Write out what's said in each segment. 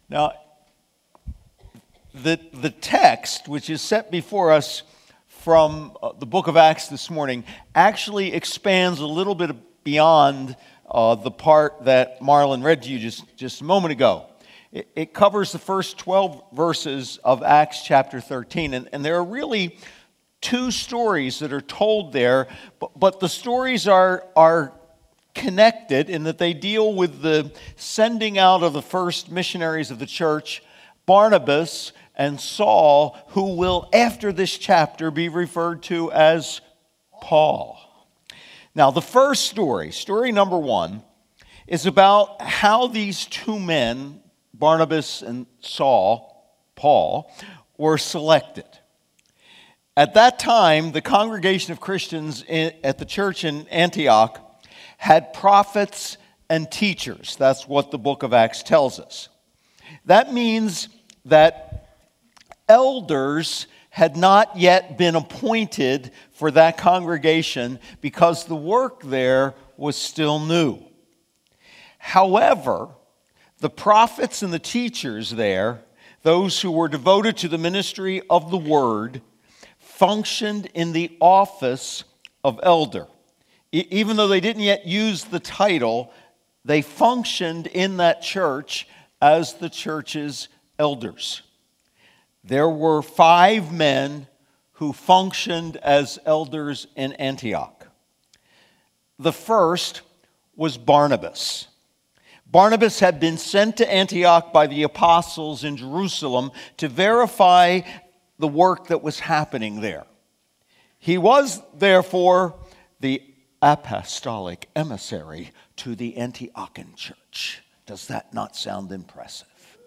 Now, the text, which is set before us from the book of Acts this morning, actually expands a little bit beyond the part that Marlon read to you just a moment ago. It covers the first 12 verses of Acts chapter 13, and there are really two stories that are told there, but the stories are connected in that they deal with the sending out of the first missionaries of the church, Barnabas and Saul, who will, after this chapter, be referred to as Paul. Now, the first story number one, is about how these two men, Barnabas and Paul, were selected. At that time, the congregation of Christians at the church in Antioch had prophets and teachers. That's what the book of Acts tells us. That means that elders had not yet been appointed for that congregation because the work there was still new. However, the prophets and the teachers there, those who were devoted to the ministry of the word, functioned in the office of elder. Even though they didn't yet use the title, they functioned in that church as the church's elders. There were 5 men who functioned as elders in Antioch. The first was Barnabas. Barnabas had been sent to Antioch by the apostles in Jerusalem to verify the work that was happening there. He was, therefore, the apostolic emissary to the Antiochian church. Does that not sound impressive?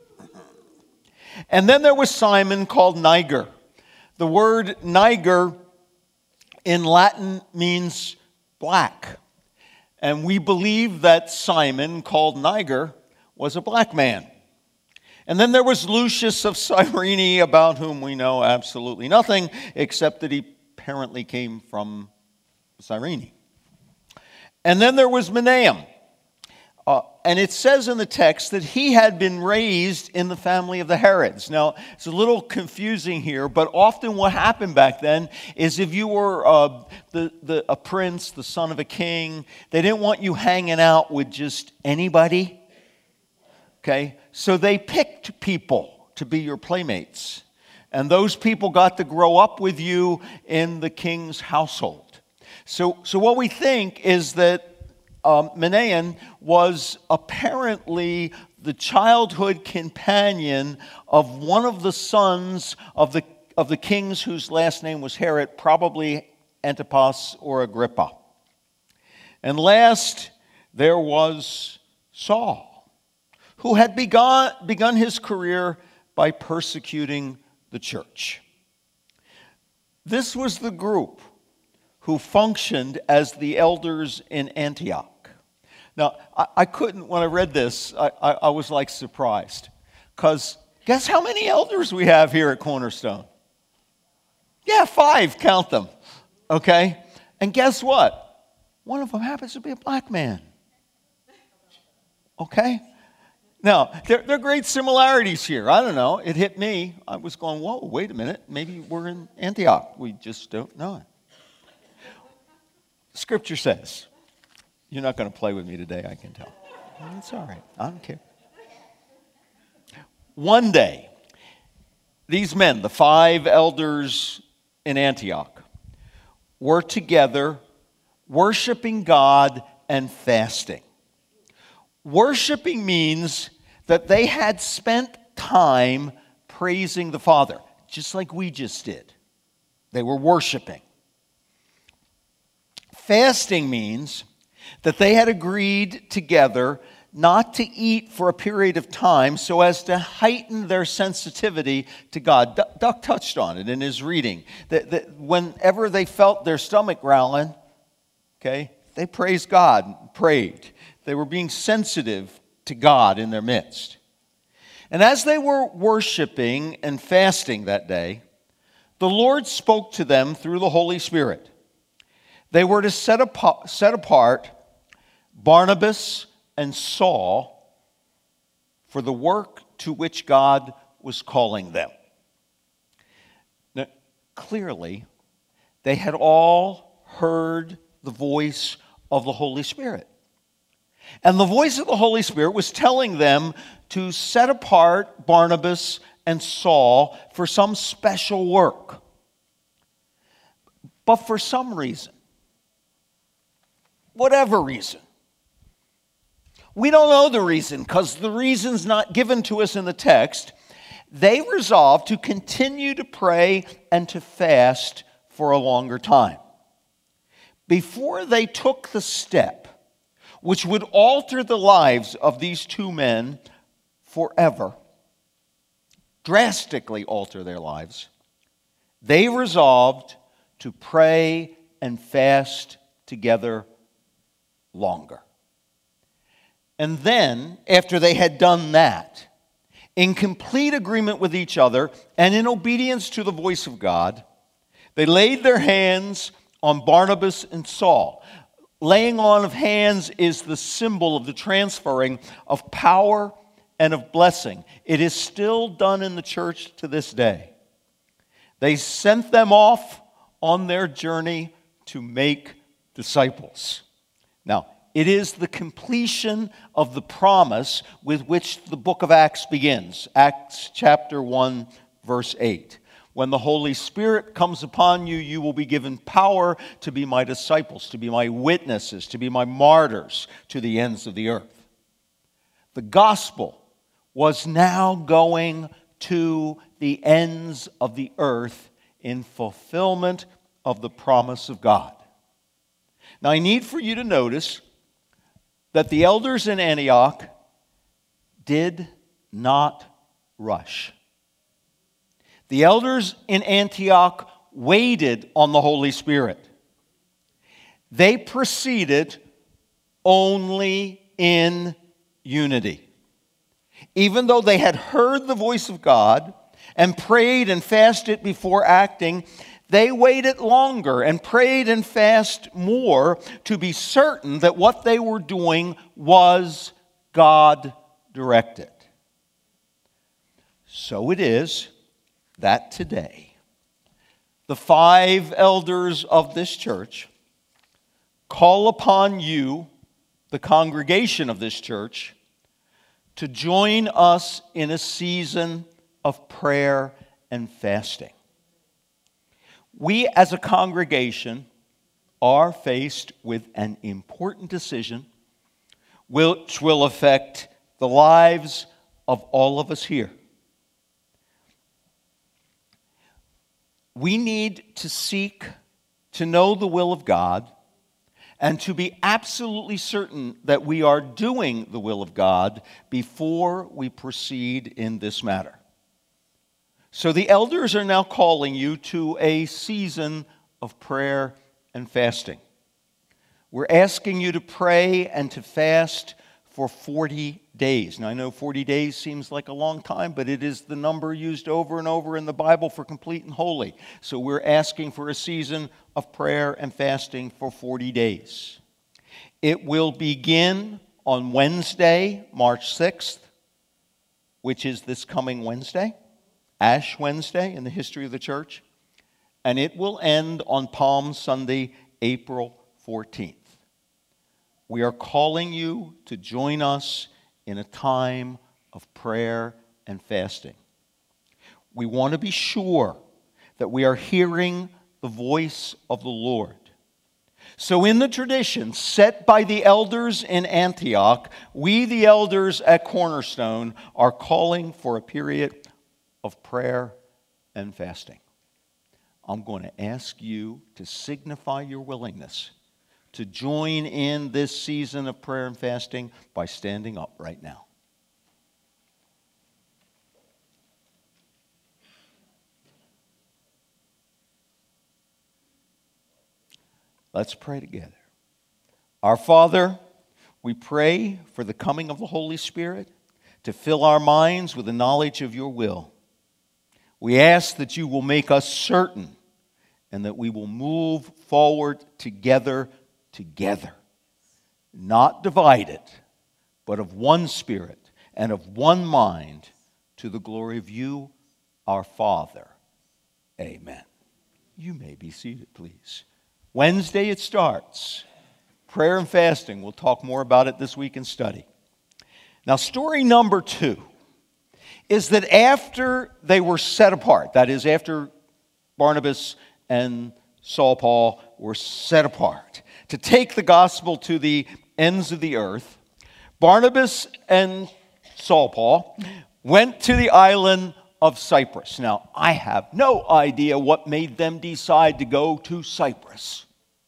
And then there was Simon, called Niger. The word Niger in Latin means black. And we believe that Simon, called Niger, was a black man. And then there was Lucius of Cyrene, about whom we know absolutely nothing, except that he apparently came from Cyrene. And then there was Manaen. And it says in the text that he had been raised in the family of the Herods. Now, it's a little confusing here, but often what happened back then is if you were a prince, the son of a king, they didn't want you hanging out with just anybody. Okay? So they picked people to be your playmates. And those people got to grow up with you in the king's household. So what we think is that Manaen was apparently the childhood companion of one of the sons of the kings whose last name was Herod, probably Antipas or Agrippa. And last, there was Saul, who had begun his career by persecuting the church. This was the group who functioned as the elders in Antioch. Now, I couldn't, when I read this, I was like surprised. Because guess how many elders we have here at Cornerstone? Yeah, 5, count them. Okay? And guess what? One of them happens to be a black man. Okay? Now, there are great similarities here. I don't know. It hit me. I was going, whoa, wait a minute. Maybe we're in Antioch. We just don't know it. Scripture says, you're not going to play with me today, I can tell. It's all right. I don't care. One day, these men, the 5 elders in Antioch, were together worshiping God and fasting. Worshiping means that they had spent time praising the Father, just like we just did. They were worshiping. Fasting means that they had agreed together not to eat for a period of time so as to heighten their sensitivity to God. Duck touched on it in his reading. That whenever they felt their stomach growling, okay, they praised God, prayed. They were being sensitive to God in their midst. And as they were worshiping and fasting that day, the Lord spoke to them through the Holy Spirit. They were to set apart Barnabas and Saul for the work to which God was calling them. Now, clearly, they had all heard the voice of the Holy Spirit. And the voice of the Holy Spirit was telling them to set apart Barnabas and Saul for some special work. But for some reason, whatever reason, we don't know the reason because the reason's not given to us in the text, they resolved to continue to pray and to fast for a longer time. Before they took the step which would alter the lives of these two men forever, drastically alter their lives, they resolved to pray and fast together longer. And then, after they had done that, in complete agreement with each other and in obedience to the voice of God, they laid their hands on Barnabas and Saul. Laying on of hands is the symbol of the transferring of power and of blessing. It is still done in the church to this day. They sent them off on their journey to make disciples. Now, it is the completion of the promise with which the book of Acts begins. Acts chapter 1, verse 8. When the Holy Spirit comes upon you, you will be given power to be my disciples, to be my witnesses, to be my martyrs to the ends of the earth. The gospel was now going to the ends of the earth in fulfillment of the promise of God. Now, I need for you to notice that the elders in Antioch did not rush. The elders in Antioch waited on the Holy Spirit. They proceeded only in unity. Even though they had heard the voice of God and prayed and fasted before acting, they waited longer and prayed and fasted more to be certain that what they were doing was God-directed. So it is that today, the 5 elders of this church call upon you, the congregation of this church, to join us in a season of prayer and fasting. We as a congregation are faced with an important decision which will affect the lives of all of us here. We need to seek to know the will of God and to be absolutely certain that we are doing the will of God before we proceed in this matter. So the elders are now calling you to a season of prayer and fasting. We're asking you to pray and to fast for 40 days. Now, I know 40 days seems like a long time, but it is the number used over and over in the Bible for complete and holy. So we're asking for a season of prayer and fasting for 40 days. It will begin on Wednesday, March 6th, which is this coming Wednesday, Ash Wednesday in the history of the church, and it will end on Palm Sunday, April 14th. We are calling you to join us in a time of prayer and fasting. We want to be sure that we are hearing the voice of the Lord. So in the tradition set by the elders in Antioch, we, the elders at Cornerstone, are calling for a period of prayer and fasting. I'm going to ask you to signify your willingness to join in this season of prayer and fasting by standing up right now. Let's pray together. Our Father, we pray for the coming of the Holy Spirit to fill our minds with the knowledge of your will. We ask that you will make us certain and that we will move forward together, not divided, but of one spirit and of one mind to the glory of you, our Father. Amen. You may be seated, please. Wednesday it starts. Prayer and fasting. We'll talk more about it this week in study. Now, story number 2 is that after they were set apart, that is, after Barnabas and Paul were set apart to take the gospel to the ends of the earth, Barnabas and Paul went to the island of Cyprus. Now, I have no idea what made them decide to go to Cyprus.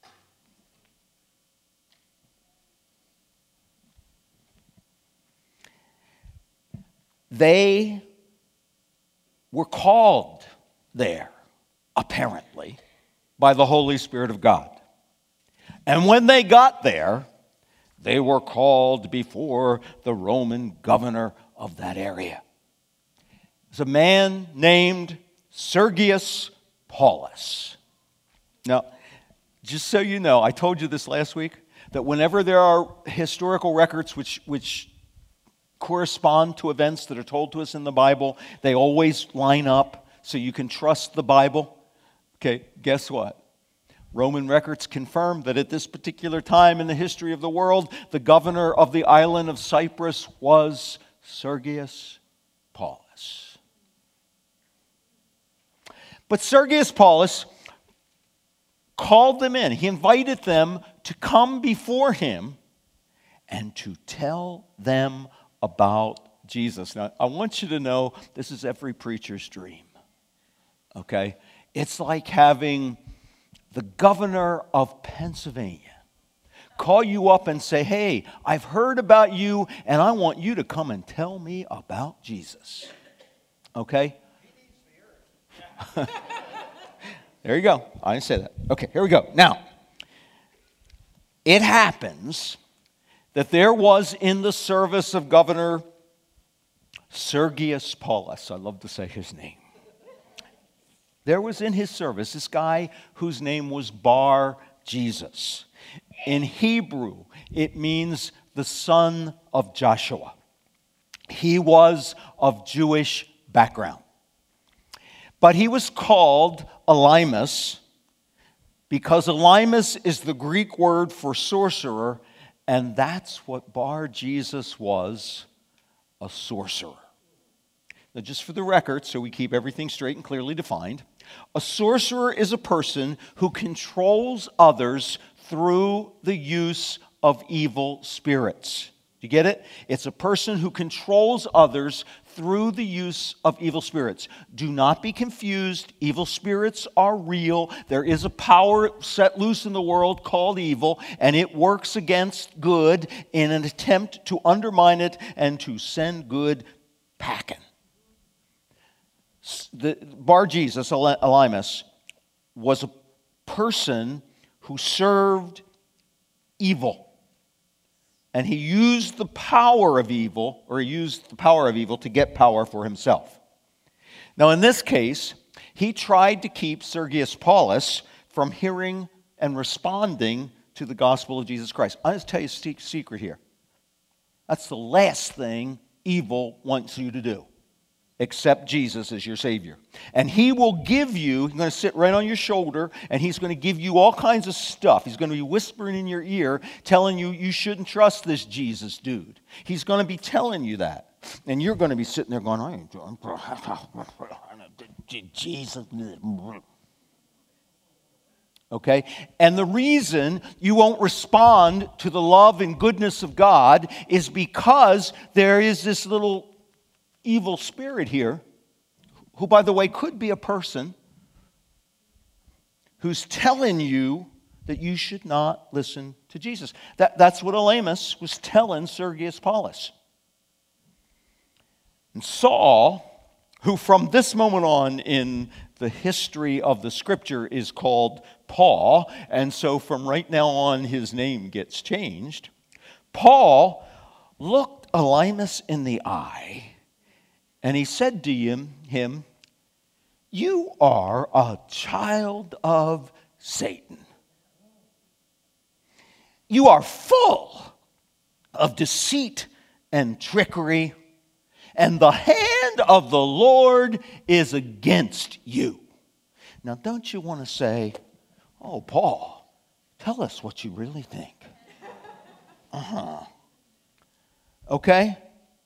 They were called there, apparently, by the Holy Spirit of God. And when they got there, they were called before the Roman governor of that area. There's a man named Sergius Paulus. Now, just so you know, I told you this last week, that whenever there are historical records which correspond to events that are told to us in the Bible, they always line up so you can trust the Bible. Okay, guess what? Roman records confirm that at this particular time in the history of the world, the governor of the island of Cyprus was Sergius Paulus. But Sergius Paulus called them in. He invited them to come before him and to tell them about Jesus. Now, I want you to know this is every preacher's dream. Okay? It's like having the governor of Pennsylvania call you up and say, hey, I've heard about you, and I want you to come and tell me about Jesus. Okay? There you go. I didn't say that. Okay, here we go. Now, it happens that there was in the service of Governor Sergius Paulus, I love to say his name. There was in his service this guy whose name was Bar Jesus. In Hebrew, it means the son of Joshua. He was of Jewish background. But he was called Elymas because Elymas is the Greek word for sorcerer, and that's what Bar Jesus was, a sorcerer. Now, just for the record, so we keep everything straight and clearly defined, a sorcerer is a person who controls others through the use of evil spirits. Do you get it? It's a person who controls others through the use of evil spirits. Do not be confused. Evil spirits are real. There is a power set loose in the world called evil, and it works against good in an attempt to undermine it and to send good packing. The Bar Jesus, Elymas, was a person who served evil. And he used the power of evil, to get power for himself. Now, in this case, he tried to keep Sergius Paulus from hearing and responding to the gospel of Jesus Christ. I'll just tell you a secret here. That's the last thing evil wants you to do. Accept Jesus as your Savior. And he will give you, he's going to sit right on your shoulder, and he's going to give you all kinds of stuff. He's going to be whispering in your ear, telling you you shouldn't trust this Jesus dude. He's going to be telling you that. And you're going to be sitting there going, I ain't doing Jesus. Okay? And the reason you won't respond to the love and goodness of God is because there is this little evil spirit here, who, by the way, could be a person who's telling you that you should not listen to Jesus. That's what Elymas was telling Sergius Paulus. And Saul, who from this moment on in the history of the Scripture is called Paul, and so from right now on his name gets changed, Paul looked Elymas in the eye, and he said to him, you are a child of Satan. You are full of deceit and trickery, and the hand of the Lord is against you. Now, don't you want to say, oh, Paul, tell us what you really think? Okay?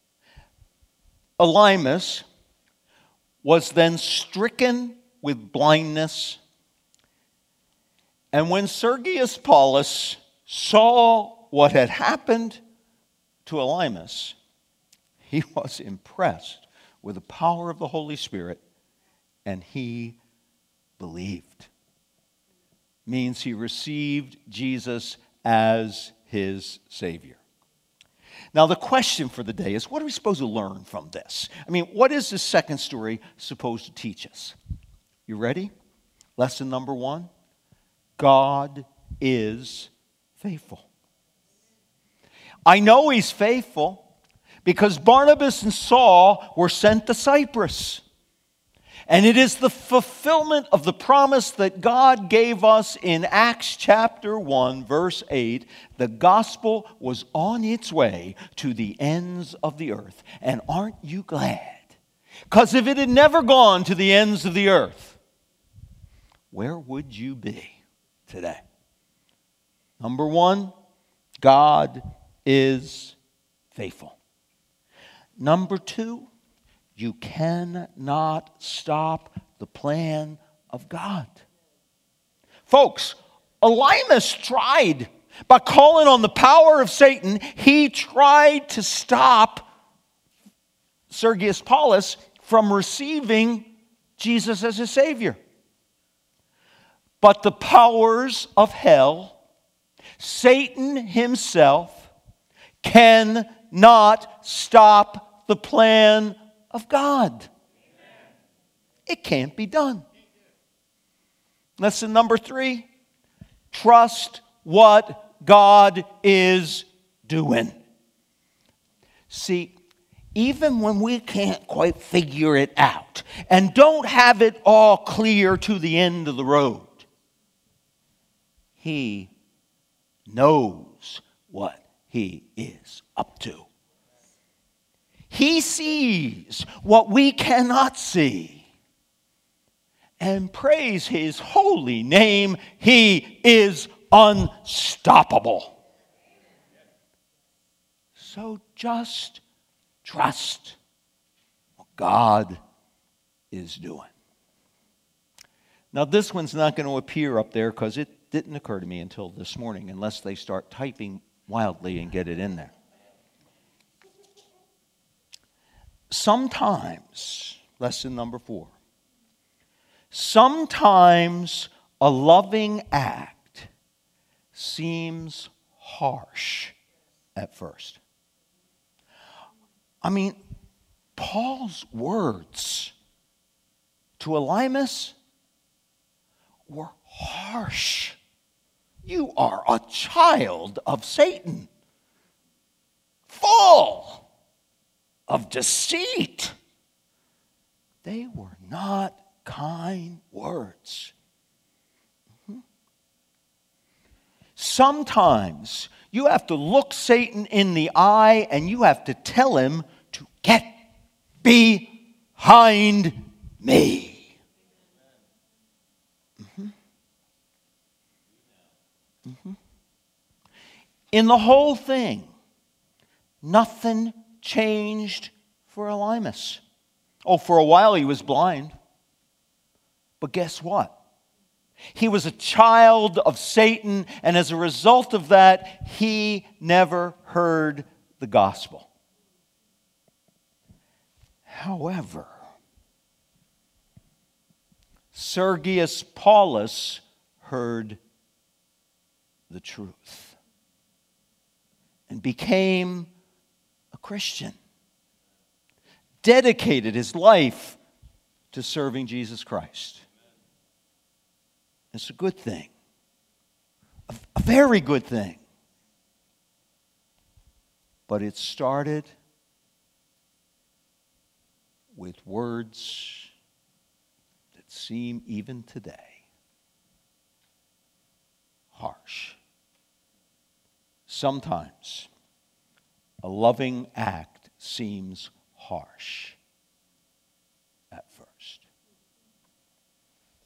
Elymas was then stricken with blindness. And when Sergius Paulus saw what had happened to Elymas, he was impressed with the power of the Holy Spirit, and he believed. Means he received Jesus as his Savior. Now, the question for the day is, what are we supposed to learn from this? I mean, what is this second story supposed to teach us? You ready? Lesson number 1. God is faithful. I know he's faithful because Barnabas and Saul were sent to Cyprus. And it is the fulfillment of the promise that God gave us in Acts chapter 1, verse 8. The gospel was on its way to the ends of the earth. And aren't you glad? Because if it had never gone to the ends of the earth, where would you be today? Number 1, God is faithful. Number 2, you cannot stop the plan of God. Folks, Elymas tried. By calling on the power of Satan, he tried to stop Sergius Paulus from receiving Jesus as his Savior. But the powers of hell, Satan himself, cannot stop the plan of God. It can't be done. Lesson number 3, trust what God is doing. See, even when we can't quite figure it out and don't have it all clear to the end of the road, he knows what he is up to. He sees what we cannot see. And praise his holy name, he is unstoppable. So just trust what God is doing. Now, this one's not going to appear up there because it didn't occur to me until this morning, unless they start typing wildly and get it in there. Sometimes, lesson number 4, sometimes a loving act seems harsh at first. I mean, Paul's words to Elymas were harsh. You are a child of Satan, full of deceit. They were not kind words. Sometimes you have to look Satan in the eye and you have to tell him to get behind me. In the whole thing, nothing changed for Elymas. Oh, for a while he was blind. But guess what? He was a child of Satan, and as a result of that, he never heard the gospel. However, Sergius Paulus heard the truth and became a Christian, dedicated his life to serving Jesus Christ. It's a good thing, a very good thing. But it started with words that seem even today harsh. Sometimes a loving act seems harsh.